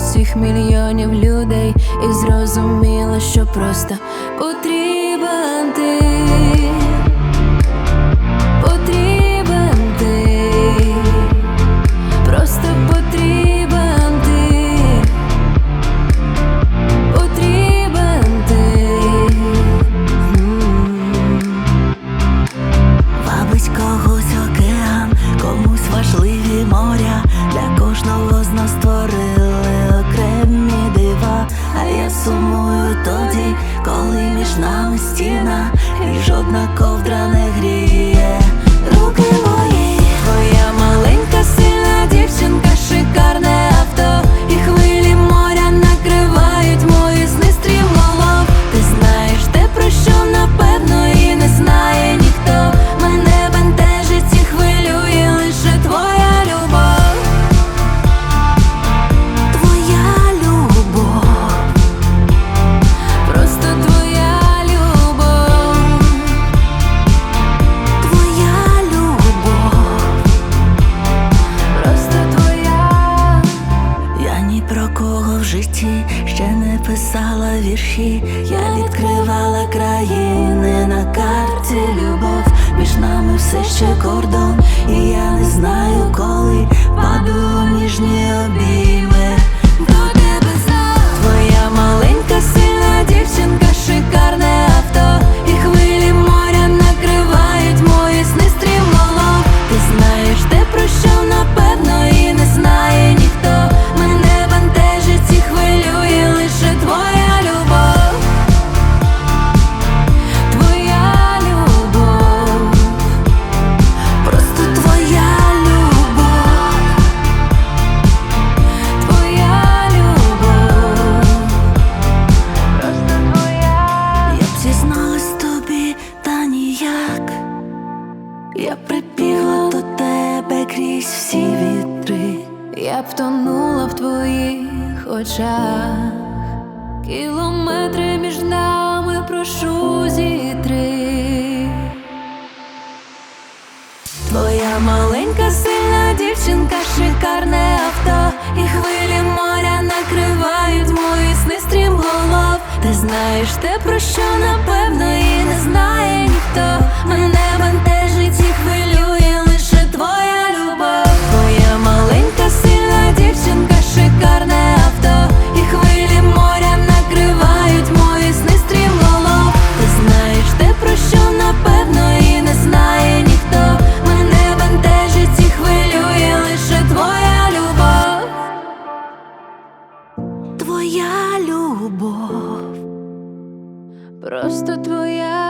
усіх мільйонів людей і зрозуміла, що просто потрібен ти. Потрібен ти, просто потрібен ти. Потрібен ти. Вабить когось океан, комусь важливі моря. Для кожного з нас створили окремі дива. А я сумую тоді, коли між нами стіна, і жодна ковдра не гріє руки мої. Твоя маленька сильна дівчинка, шикарне авто, і хвилі моря накривають мої сни стрімголов. Ти знаєш те, про що напевно і не знає ніхто. Мене бентежить і хвилює лише твоя любов. Твоя любов, Просто твоя любов. твоя любов. Просто твоя. Я ні про кого в житті ще не писала вірші. Я відкривала країни на карті любов. Між нами все ще кордон, і я не знаю, коли паду у ніжні обійми до тебе знов. Твоя маленька сильна дівчинка, шикарне авто, і хвилі моря накривають мої сни стрімголов. Ти знаєш те, про що напевно і не знає ніхто. Мене бентежить і хвилює лише твоя любов. Твоя любов. Просто твоя любов. Твоя любов. Просто твоя. Я б зізналась тобі, та ніяк. Я прибігла до тебе крізь всі вітри. Я б тонула в твоїх очах. Кілометри між нами, прошу, зітри. Твоя маленька сильна дівчинка, шикарне авто, і хвилі моря накривають мої сни стрімголов. Ти знаєш те, про що напевно і не знає ніхто. Мене бентежить і хвилює лише твоя любов. Твоя маленька сильна дівчинка, шикарне авто, і хвилі моря накривають мої сни стрімголов. Ти знаєш те, про що напевно і не знає ніхто. Мене бентежить і хвилює лише твоя любов. Твоя любов. Просто твоя